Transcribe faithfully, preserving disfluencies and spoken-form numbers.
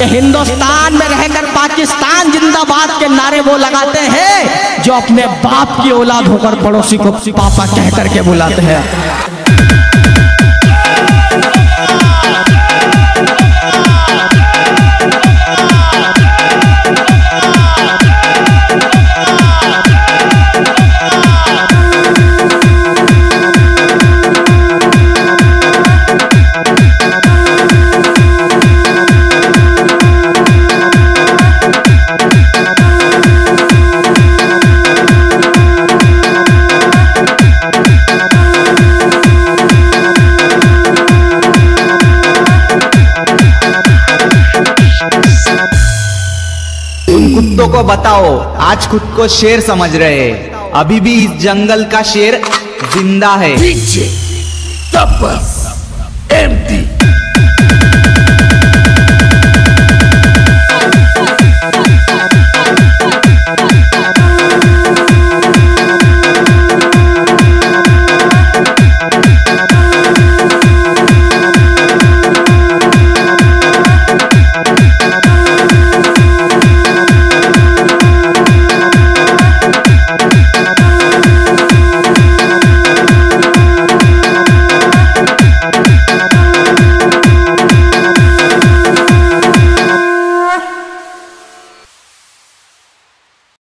कि हिंदुस्तान में रहकर पाकिस्तान जिंदाबाद के नारे वो लगाते हैं जो अपने बाप की औलाद होकर पड़ोसी को पापा कह करके बुलाते हैं। उन कुत्तों को बताओ आज खुद को शेर समझ रहे, अभी भी इस जंगल का शेर जिंदा है। D J Tapas M D